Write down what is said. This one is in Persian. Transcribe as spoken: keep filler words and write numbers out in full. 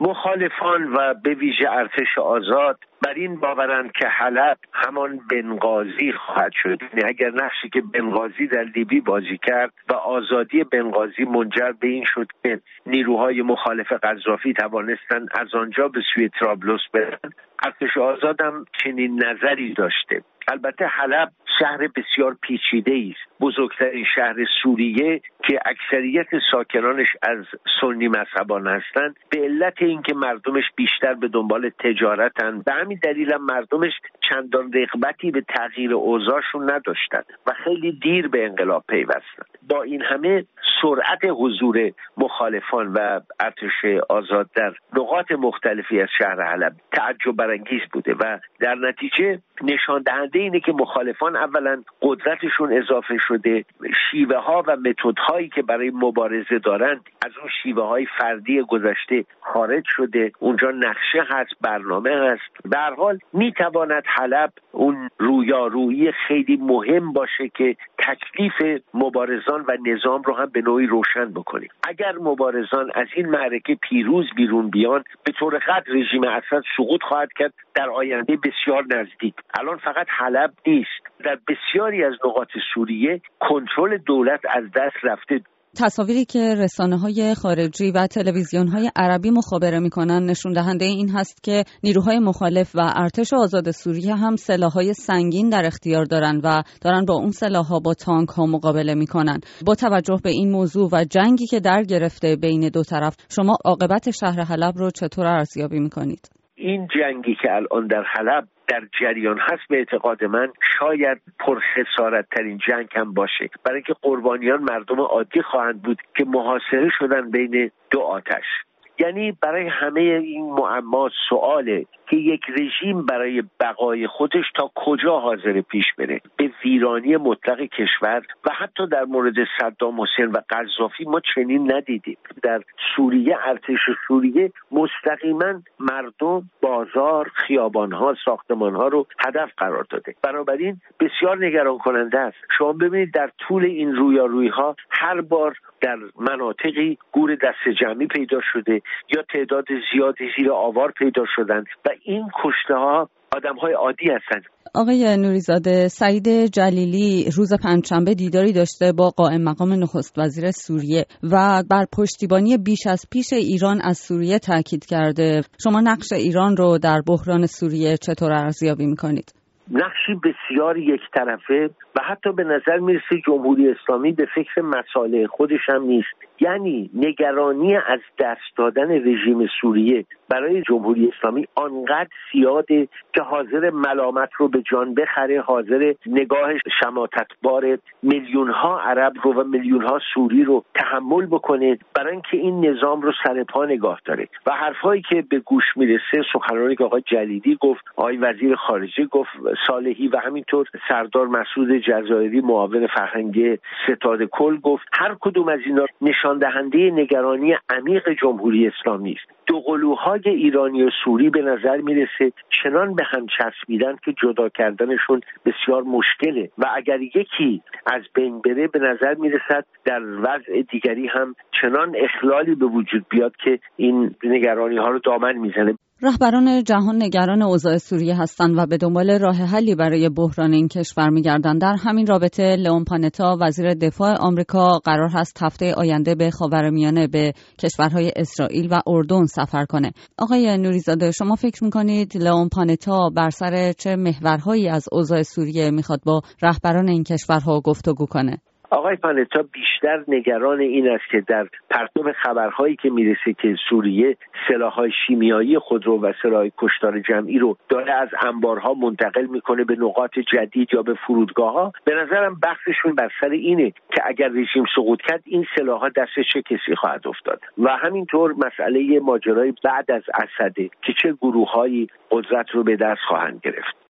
مخالفان و به ویژه ارتش آزاد بر این باورند که حلب همان بنغازی خواهد شد. یعنی اگر نقشی که بنغازی در لیبی بازی کرد و آزادی بنغازی منجر به این شد که نیروهای مخالف قذافی توانستند از آنجا به سوی طرابلس برن، ارتش آزاد هم چنین نظری داشته. البته حلب شهر بسیار پیچیده است، بزرگترین شهر سوریه که اکثریت ساکنانش از سنی مذهبان هستند، به علت اینکه مردمش بیشتر به دنبال تجارتند، به همین دلیل هم مردمش چندان رغبتی به تغییر اوضاعشون نداشتند و خیلی دیر به انقلاب پیوستند. با این همه سرعت حضور مخالفان و ارتش آزاد در نقاط مختلفی از شهر حلب تعجب برانگیز بوده و در نتیجه نشان دهنده اینه که مخالفان اولا قدرتشون اضافه شده، شیوه ها و متد هایی که برای مبارزه دارند از اون شیوه های فردی گذشته خارج شده، اونجا نقشه هست، برنامه هست. به هر حال میتواند حلب اون رویارویی خیلی مهم باشه که تکلیف مبارزان و نظام رو هم به نوعی روشن بکنه. اگر مبارزان از این معرکه پیروز بیرون بیان، به طور قطع رژیم اسد سقوط خواهد کرد در آینده بسیار نزدیک. الان فقط حلب نیست، در بسیاری از نقاط سوریه کنترل دولت از دست رفته. تصاویری که رسانه‌های خارجی و تلویزیون‌های عربی مخابره می‌کنند نشون دهنده این هست که نیروهای مخالف و ارتش آزاد سوریه هم سلاح‌های سنگین در اختیار دارند و دارن با اون سلاح‌ها با تانک‌ها مقابله می‌کنند. با توجه به این موضوع و جنگی که در گرفته بین دو طرف، شما عاقبت شهر حلب رو چطور ارزیابی می‌کنید؟ این جنگی که الان در حلب در جریان هست به اعتقاد من شاید پرخسارت ترین جنگ هم باشه، برای اینکه قربانیان مردم عادی خواهند بود که محاصره شدن بین دو آتش. یعنی برای همه این معما سواله که یک رژیم برای بقای خودش تا کجا حاضر پیش بره، به ویرانی مطلق کشور. و حتی در مورد صدام حسین و قذافی ما چنین ندیدیم. در سوریه ارتش سوریه مستقیما مردم، بازار، خیابانها، ساختمانها رو هدف قرار داده. بنابراین بسیار نگران کننده است. شما ببینید در طول این رویارویی‌ها هر بار در مناطقی گور دست جمعی پیدا شده یا تعداد زیادی زیر آوار پیدا شدند و این کشته ها آدم های عادی هستند. آقای نوری‌زاده، سعید جلیلی روز پنجشنبه دیداری داشته با قائم مقام نخست وزیر سوریه و بر پشتیبانی بیش از پیش ایران از سوریه تاکید کرده. شما نقش ایران رو در بحران سوریه چطور ارزیابی می‌کنید؟ نقشی بسیار یک طرفه و حتی به نظر میرسه جمهوری اسلامی به فکر مصالح خودش هم نیست. یعنی نگرانی از دست دادن رژیم سوریه برای جمهوری اسلامی آنقدر زیاده که حاضر ملامت رو به جان بخره، حاضر نگاه شماتتبار میلیون ها عرب رو و میلیون ها سوری رو تحمل بکنه برای اینکه این نظام رو سر پا نگاه داره. و حرفایی که به گوش میرسه، سخنرانی که آقای جلیلی گفت، آقای وزیر خارجه گفت، صالحی و همینطور سردار مسعود جزایری معاون فرهنگی ستاد کل گفت، هر کدوم از اینا نشان دهنده نگرانی عمیق جمهوری اسلامی است. دو قلوهای ایرانی و سوری به نظر میرسه چنان به هم چسبیدن که جدا کردنشون بسیار مشکله و اگر یکی از بین بره به نظر میرسد در وضع دیگری هم چنان اخلالی به وجود بیاد که این نگرانی ها رو دامن میزنه. رهبران جهان نگران اوضاع سوریه هستند و به دنبال راه حلی برای بحران این کشور می‌گردند. در همین رابطه لئون پانتا وزیر دفاع آمریکا قرار هست هفته آینده به خاورمیانه به کشورهای اسرائیل و اردن سفر کنه. آقای نوری‌زاده، شما فکر می‌کنید لئون پانتا بر سر چه محورهایی از اوضاع سوریه می‌خواد با رهبران این کشورها گفتگو کنه؟ آقای پانتا بیشتر نگران این است که در پرتو خبرهایی که میرسه که سوریه سلاح‌های شیمیایی خودرو و سلاح کشتار جمعی رو داره از انبارها منتقل میکنه به نقاط جدید یا به فرودگاه‌ها، به نظرم بحثشون بر سر اینه که اگر رژیم سقوط کرد این سلاح‌ها دست چه کسی خواهد افتاد و همینطور مسئله ماجرای بعد از اسد که چه گروه‌هایی قدرت رو به دست خواهند گرفت.